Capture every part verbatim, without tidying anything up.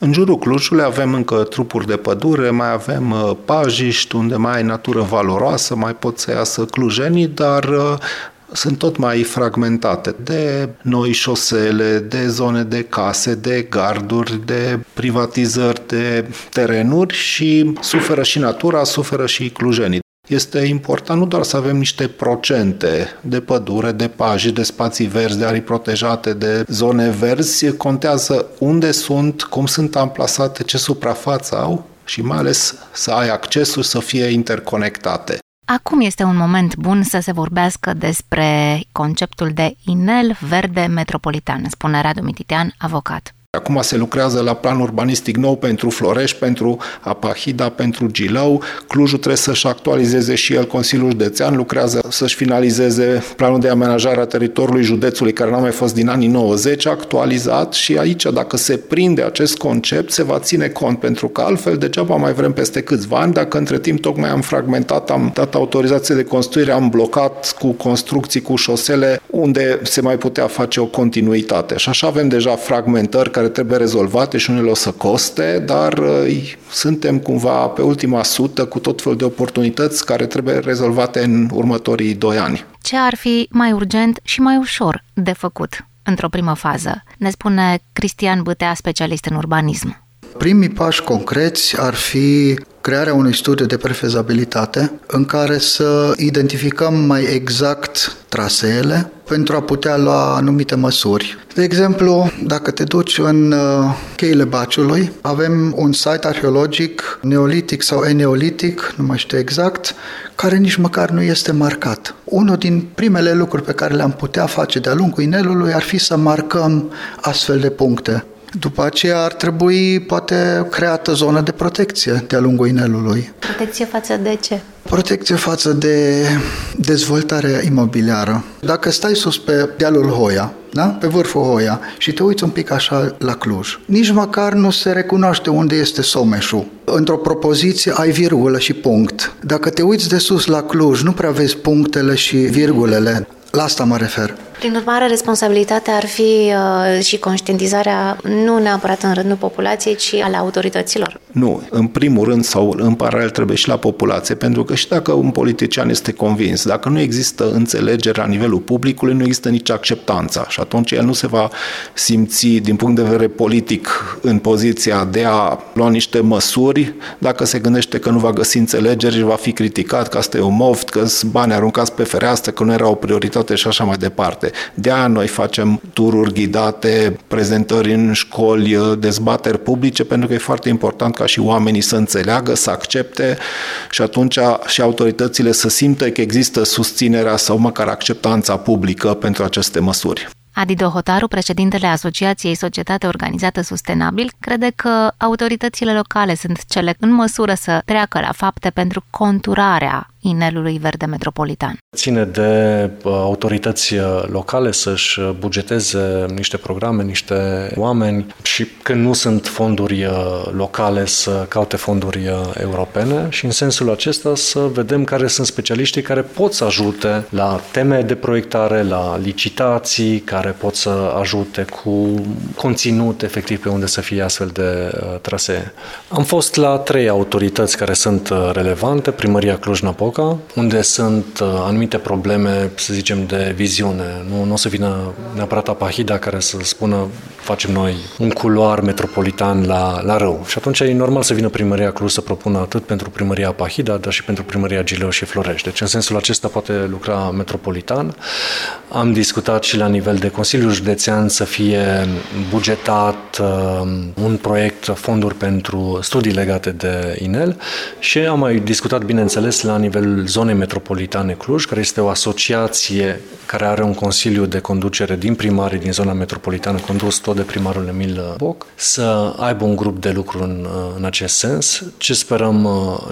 În jurul Clujului avem încă trupuri de pădure, mai avem pajiști unde mai ai natură valoroasă, mai pot să iasă clujenii, dar sunt tot mai fragmentate de noi șosele, de zone de case, de garduri, de privatizări de terenuri și suferă și natura, suferă și clujenii. Este important nu doar să avem niște procente de pădure, de paji, de spații verzi, de arii protejate, de zone verzi, contează unde sunt, cum sunt amplasate, ce suprafață au și mai ales să ai accesul, să fie interconectate. Acum este un moment bun să se vorbească despre conceptul de inel verde metropolitan, spune Radu Mititean, avocat. Acum se lucrează la plan urbanistic nou pentru Florești, pentru Apahida, pentru Gilău. Clujul trebuie să-și actualizeze și el Consiliul Județean, lucrează să-și finalizeze planul de amenajare a teritoriului județului, care n-a mai fost din anii nouăzeci, actualizat și aici, dacă se prinde acest concept, se va ține cont, pentru că altfel degeaba mai vrem peste câțiva ani, dacă între timp tocmai am fragmentat, am dat autorizație de construire, am blocat cu construcții, cu șosele, unde se mai putea face o continuitate. Și așa avem deja fragmentări care trebuie rezolvate și unele o să coste, dar uh, suntem cumva pe ultima sută cu tot felul de oportunități care trebuie rezolvate în următorii doi ani. Ce ar fi mai urgent și mai ușor de făcut într-o primă fază? Ne spune Cristian Bâtea, specialist în urbanism. Primii pași concreți ar fi crearea unui studiu de prefezabilitate în care să identificăm mai exact traseele pentru a putea lua anumite măsuri. De exemplu, dacă te duci în cheile Baciului, avem un site arheologic neolitic sau eneolitic, nu mai știu exact, care nici măcar nu este marcat. Unul din primele lucruri pe care le-am putea face de-a lungul inelului ar fi să marcăm astfel de puncte. După aceea ar trebui poate creată zonă de protecție de-a lungul inelului. Protecție față de ce? Protecție față de dezvoltarea imobiliară. Dacă stai sus pe dealul Hoia, da? Pe vârful Hoia, și te uiți un pic așa la Cluj, nici măcar nu se recunoaște unde este Someșul. Într-o propoziție ai virgulă și punct. Dacă te uiți de sus la Cluj, nu prea vezi punctele și virgulele. La asta mă refer. Prin urmare, responsabilitatea ar fi uh, și conștientizarea nu neapărat în rândul populației, ci ale autorităților. Nu, în primul rând sau în paralel trebuie și la populație, pentru că și dacă un politician este convins, dacă nu există înțelegere la nivelul publicului, nu există nici acceptanța și atunci el nu se va simți din punct de vedere politic în poziția de a lua niște măsuri dacă se gândește că nu va găsi înțelegeri și va fi criticat că asta e un moft, că sunt bani aruncați pe fereastră, că nu era o prioritate și așa mai departe. De-aia noi facem tururi ghidate, prezentări în școli, dezbateri publice, pentru că e foarte important ca și oamenii să înțeleagă, să accepte și atunci și autoritățile să simtă că există susținerea sau măcar acceptanța publică pentru aceste măsuri. Adi Dohotaru, președintele Asociației Societate Organizată Sustenabil, crede că autoritățile locale sunt cele în măsură să treacă la fapte pentru conturarea inelului verde metropolitan. Ține de autorități locale să-și bugeteze niște programe, niște oameni și când nu sunt fonduri locale să caute fonduri europene și în sensul acesta să vedem care sunt specialiștii care pot să ajute la teme de proiectare, la licitații, care pot să ajute cu conținut efectiv pe unde să fie astfel de trasee. Am fost la trei autorități care sunt relevante, Primăria Cluj-Napoca, unde sunt anumite probleme, să zicem, de viziune. Nu, nu o să vină neapărat Apahida care să spună facem noi un culoar metropolitan la, la Râu. Și atunci e normal să vină Primăria Cluj să propună atât pentru Primăria Apahida, dar și pentru Primăria Gileu și Florești. Deci în sensul acesta poate lucra metropolitan. Am discutat și la nivel de Consiliul Județean să fie bugetat uh, un proiect, fonduri pentru studii legate de inel și am mai discutat, bineînțeles, la nivel zonei metropolitane Cluj, care este o asociație care are un consiliu de conducere din primarii din zona metropolitană, condus tot de primarul Emil Boc, să aibă un grup de lucru în, în acest sens. Ce sperăm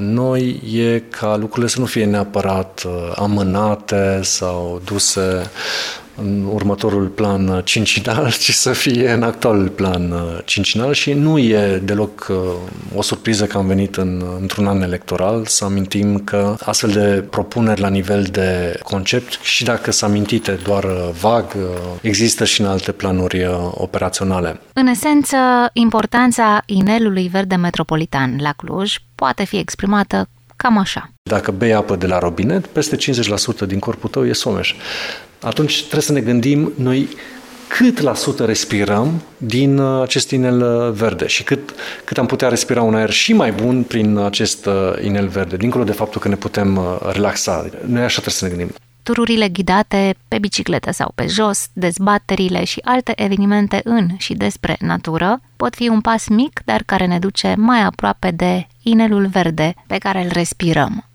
noi e ca lucrurile să nu fie neapărat amânate sau duse în următorul plan cincinal, ci să fie în actualul plan cincinal și nu e deloc o surpriză că am venit în, într-un an electoral, să amintim că astfel de propuneri la nivel de concept, și dacă s-a amintite doar vag, există și în alte planuri operaționale. În esență, importanța inelului verde metropolitan la Cluj poate fi exprimată cam așa. Dacă bei apă de la robinet, peste cincizeci la sută din corpul tău e someș. Atunci trebuie să ne gândim noi cât la sută respirăm din acest inel verde și cât, cât am putea respira un aer și mai bun prin acest inel verde, dincolo de faptul că ne putem relaxa. Noi așa trebuie să ne gândim. Tururile ghidate pe bicicletă sau pe jos, dezbaterile și alte evenimente în și despre natură pot fi un pas mic, dar care ne duce mai aproape de inelul verde pe care îl respirăm.